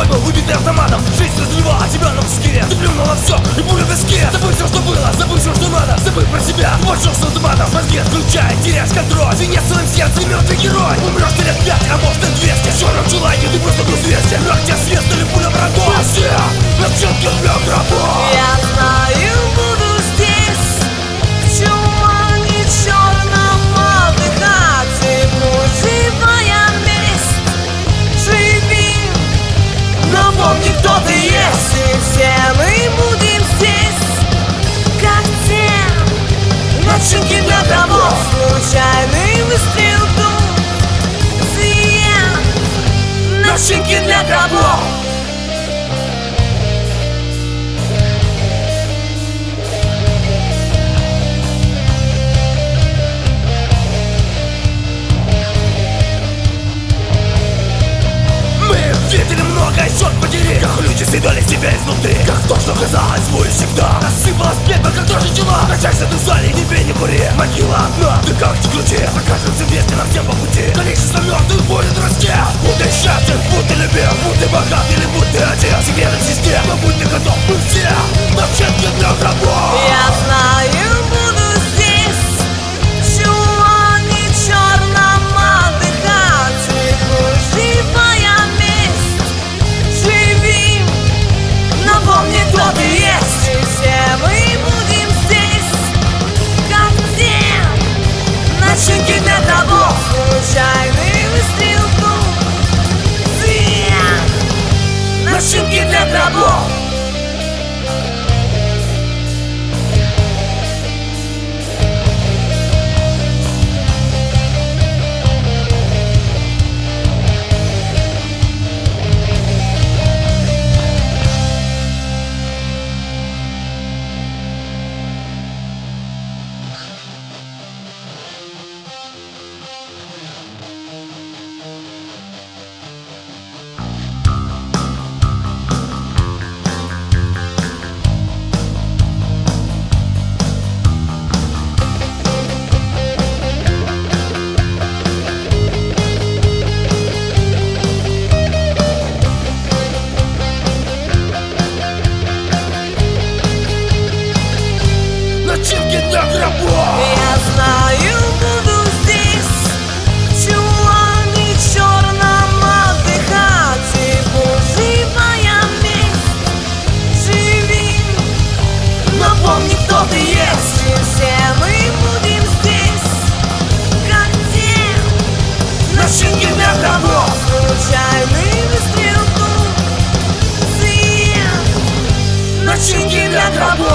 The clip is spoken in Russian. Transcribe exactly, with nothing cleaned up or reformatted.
Твой был убитый автоматом, жизнь разливала тебя на куски. Ты плюнул на все и пуля в виске. Забудь все, что было, забудь все, что надо. Забудь про себя, вот что с автоматом. Мозги отключай, теряешь контроль. Ты нет в своем сердце мертвый герой. Умрешь ты лет пять, а может и двести. В черном чулане ты просто грузвести. Враг тебя съест или пуля врагов. Все начинки для гробов. Я знаю, буду здесь, в тумане черном отдыхать. И пусть живая месть, живи, напомни, кто ты есть. И все мы будем здесь, как те начинки для гробов. Случайный выстрел в дом, свет, начинки для гробов. Видели много, черт подери. Как люди съедали себя изнутри. Как то, что казалось будет всегда. Рассыпалась пепел, как тоже тела. Качайся ты в зале, не пей, не кури. Могила одна, ты как ни крути. Окажется вместе нам всем по пути. Количество мертвых будет расти. Будь ты счастлив, будь ты любим. Будь ты богат или будь ты один. Секреты систем, но будь ты готов, мы все начинки для гробов. Я знаю, буду здесь, в тумане черном отдыхать. И пусть живая месть, живи, напомни, кто ты есть. И все мы будем здесь, как те начинки для гробов. Случайный выстрел в дом, свет, начинки для гробов. Я знаю, буду здесь, в тумане черном отдыхать. И пусть живая месть, живи, напомни, кто ты есть. И все мы будем здесь, как те начинки для гробов. Случайный выстрел в дом, свет, начинки для гробов.